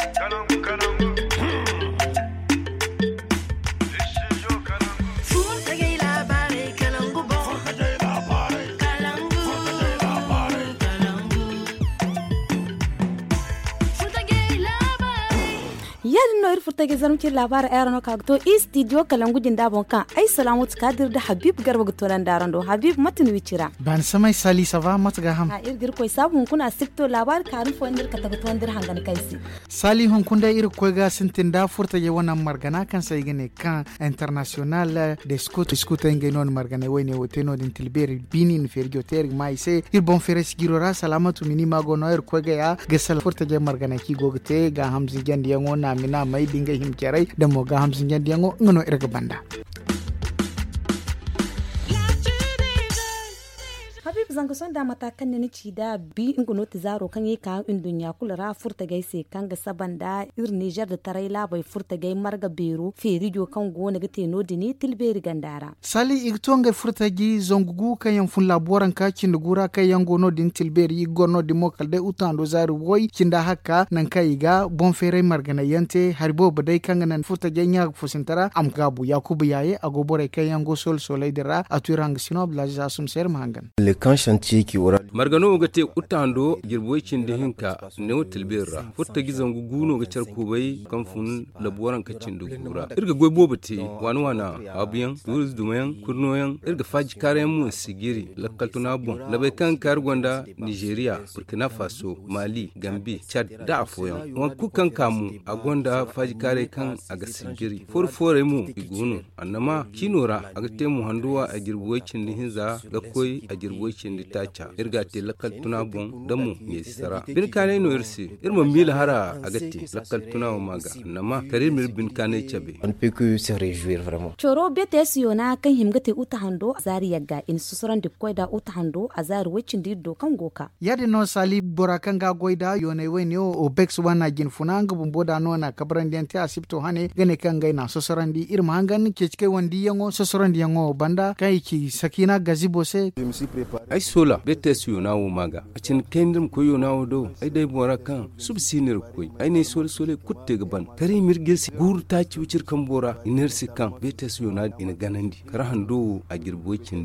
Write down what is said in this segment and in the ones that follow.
furtage zanumci labar ayarno kagto studio kalangujin dabon kan ai salamu tskadir da habib garba gutolan darando habib matin wicira ban samai sali sava matga ham ha irgir koy sabun kuna sikto labar karin fo indir katabato indir hangan kaisi sali hon kunda ir koy ga sintin da furtage wannan margana kan sai gane kan international de scout non margana wayne woteno din tilberi binin fergio ter mai se ir bon feres girora salamatu minima go no ir koy ga ya gesal furtage margana ki gogte ga hamzi jandi yango na mina mai dinga himkerai da mo ga hamsin jandi yango ngono irga banda habib zanga son da matakan ne ci da bi ingono tizaro kan yi ka indunya kulara furta gaise kan ga sabanda ir Niger da taraila bai furta gai marga bero ferijo kan gona ga teno dini tilberi gandara sali igtonga furta gi zongugu kan yan fun laboran ka kin gura kan yan gono din tilberi gono di mokal de utando zaru boy kinda hakka nan kai ga bon fere margana yante harbo badai kan nan furta ganya fusintara am gabu yakubu yaye agobore kan yan go sol solai dira aturang sinob la jasum ser mangan kan shanti ki ora margano ga te utando girboicin da hinka ne tilbirra futta gizan guguno ga charku bai kan fun labuwaran kacin da gura irga goybo bate wani wana abiyan durus dumayan kurnoyan irga faji kare mu sigiri lakaltuna bon labai kan kargonda Nigeria Burkina Faso Mali Gambia Chad da afoyan wan kukan kamu agonda faji kare kan aga sigiri forfore mu iguno annama kinora aga te mu handuwa a girboicin da hinza ga koi a girboicin da tacha irga te lakal tuna bon damu ne sara bin kane no irsi irma mil hara agatti lakal tuna maga nama karir mir bin kane chabe on peut que se réjouir vraiment choro BTS yona kan himgate utahando azari yaga in susuran de koida utahando azari wecin do kan goka yade no sali borakan ga goida yone weni o bex wana gin funanga bumboda no na kabran diante asipto hane gane kan ga na susuran di irma hangan ke cike wandi yango susuran di yango banda kai ki sakina gazibo se ai sola BTS yona wo maga a cin kendim ko yona wo do ai dai borakan subsinir koy ai ne sole kutte gaban kare mirgesi gurta ci wucir kan bora inersi kan BTS yona ina ganandi kar hando a girbocin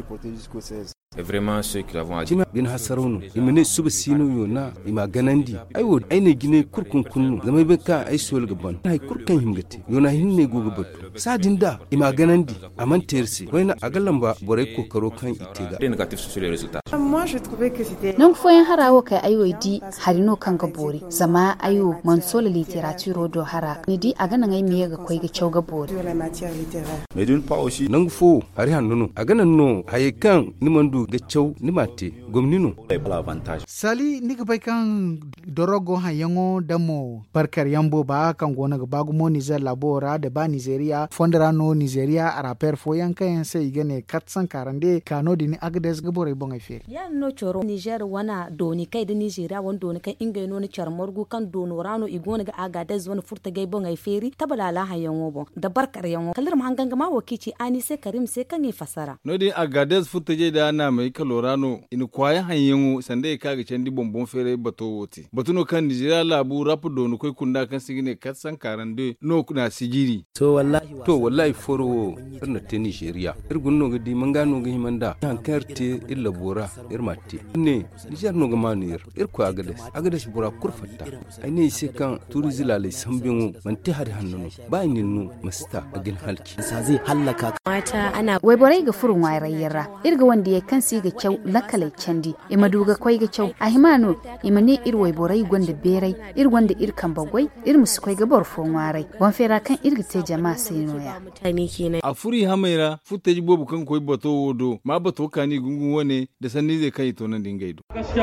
et vraiment ceux qui l'avons dit bin hasarono imene subsino yona ima ganandi aiwo aine gine kurkun kunnu zama beka ai sol gaban ai kurkan himgati yona hinne gogo batu sadinda ima ganandi amantersi koina agalamba borai kokaro kan itega négatif sur les résultats. Moi je trouvais que c'était non foyen harawo kai aiwo di harino kan gabori zama ayo mansola literature do hara ni di agana ngai miye ga koi ga cew gabori sur la matière littéraire. Mais d'une part aussi nan fo hari hannuno agana no hayekan ni mandu ga cew ni mate gomnino l'avantage. sali ni bai kan dorogo hayango damo barkar yambo ba kan gona ga bagu mo Niger labora da ba Nigeria fondara no Nigeria araper fo yankan sai gane katsan karande kano dini agdes gabore bonga feri ya no choro Niger wana doni kai da Nigeria won doni kai inga no ni charmorgu kan dono rano igona ga agades wona furta gai bonga feri tabala la hayango bon da barkar yango kallir mahanganga ma wakici ani sai karim sai kan yi fasara no di agades furta gai da na mai kalorano in kwaya hayango sande ka ga cendi bonbon fere bato wote batuno kan Nigeria labu rapu dono kai kunda kan sigine katsan karande no kuna sigiri to wallahi foro irna te Nigeria irgunno ga di mangano ga himanda hankarte illa bora irmatti ne Niger no ga manir irko agades bora kurfatta aine se kan turizila le sambingo manti har hannu ba ninnu masta agin halki zai hallaka mata ana wai borai ga furun wairayyara irga wanda ya kan si ga cew lakalai candi imaduga koi ga cew ahimano imane irwai borai gonda berai irwanda irkan bagwai irmusu koi ga borfon warai wan fera kan irga te jama'a sai noya mutane kenan a furi hamaira futaji bobu kan koi bato wodo ma bato kani gungun wane da sanni zai kai to nan dingaido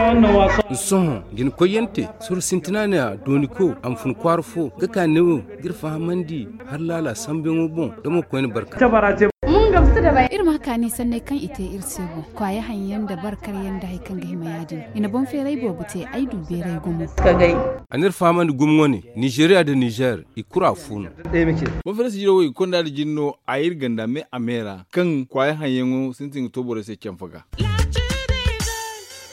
son gin koyente sur sintinana doniko am fun kwarfo ga kanewo girfa hamandi har lala sambin bon da mo koyin barka Mun gamsu da bai irin haka ne sanne kan ite irsego kwaya hanyan da barkar yanda haikan ga himayadin ina bon ferai bobute ai dube rai gumu ka gai anir famandi gumwoni Nigeria da Niger ikura funu bon fere sijiro wai konda da jinno ayir ganda me amera kan kwaya hanyan sintin tobore se kemfaga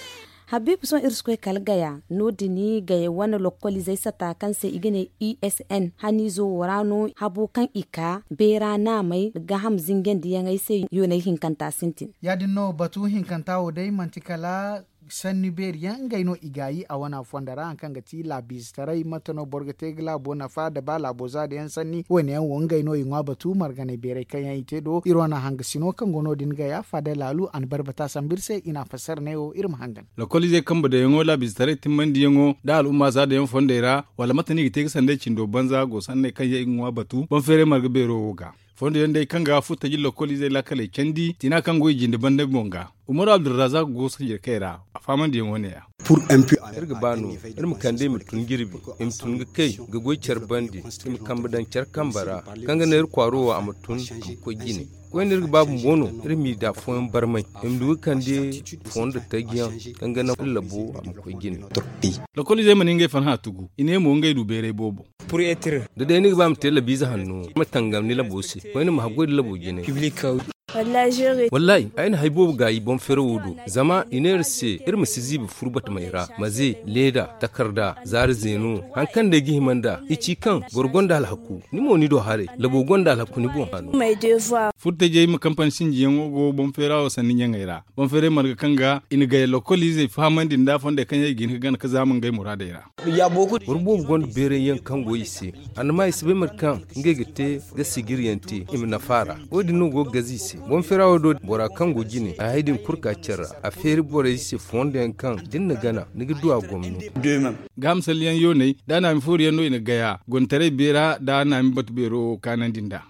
Habib son irsko kalgaya no dini gaya wani lokoli zai sata kansa igine ESN hani zo warano habo kan ika bera na mai ga hamzingen diyan ai sai yona hinkanta sintin ya dinno batu hinkanta o dai mantikala sanni ber yanga ino igayi a wana fondara an kanga ti la bistarai matano borga tegla bona fa da bala boza da yan sanni wani yan wanga ino ingwa batu margane bere kan yan ite do irwana hanga sino kan gono din ga ya fa da lalu an barbata sambirse ina fasar ne o irin hangan la kolize kamba da yango la bistarai timmandi yango da al'umma za da yan fondera wala matani gite sande cindo banza go sanne kan ya ingwa batu ban fere marga bero ga fondo yande kanga futa jillo kolize la kale kendi tina kango jinde bande monga Umaru Abdulrazak gosa je kaira a faman da wani ya pour un peu irga banu irmu kande mu tun girbi im tun ga kai ga goycar bandi im kambadan char kambara kanga ne kwaro a mutun ko gine ko ne irga babu mono irmi da fon barmai im du kande fon da tagiyan kanga na labo a ko gine la koli zai maninge fan ha tugu ine mo ngai du bere bobo pour être da dai ni ba mu tela biza hannu matangam ni labo si ko ne mu hagoi labo gine wallahi ayin haibo ga ibon fere wudu zama iner se irma sizibi furbat maira maze leda takarda zar zenu hankan da gihimanda ici kan gorgonda alhaku ni mo ni do hare labo gonda alhaku ni bon hanu mai devoir furte je mu kampan sinji yango go bon fere o sanin yangaira bon fere marga kanga in ga localize famandi nda fonde kan yi gin gan ka zaman gai muradaira ya boku urbo gond bere yan kan go ise anma isbe markan ngegete ga sigiriyanti imna fara odi no go gazisi bon ferawo do bora kango gine a haidin kurka cerra a feri bora yisi fonde kan dinna gana nigi duwa gomnu gamsal yan yone dana mi furi yano ina gaya gontare bera dana mi batu bero kanan dinda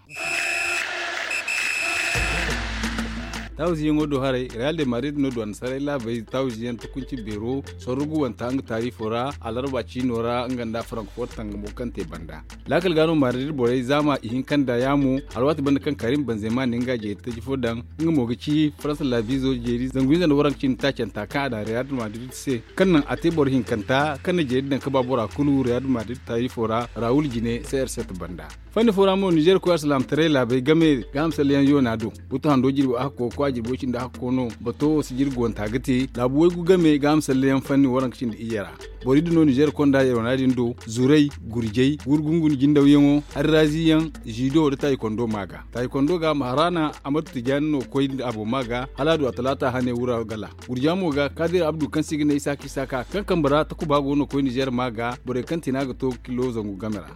tawzi yango do hare Real de Madrid no do ansare la bay tawzi yan tukunci bero sorugu wanta ang tarifora alarba cinora nganda Frankfurt tang mo kante banda lakal gano Madrid boray zama ihin kanda yamu alwati banda kan Karim Benzema ninga je taji fodan ngamo gici France la viso jeri zanguiza no waran cin tacan taka da Real Madrid se kannan atebor hin kanta kan je dan ka babura kulu Real Madrid tarifora Raul Jine CR7 banda fani fora mo Niger ko Aslam Trela bay game gamsal yan yonado buto hando jiri akko ko jirgocin da haka no bato su jirgon tagati labu wai guga mai ga amsal yan fanni waran kicin da iyara bori dino Niger konda ya ronadin do zurai gurjei gurgungun jindaw yango harraziyan jido da taekwondo maga taekwondo ga maharana amatu tijanno koy abu maga haladu atalata hane wura gala gurjamo ga kadir abdu kan sigina isa kisaka kan kambara ta kubago no koy Niger maga bore kan tinaga to kilo zangu gamera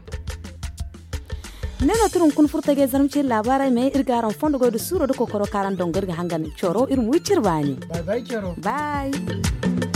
nena turun kun furta ge zarmci labarai mai irgaran fondo go da suro da kokoro karan dongar ga hangan choro irin wucir bani bye bye choro bye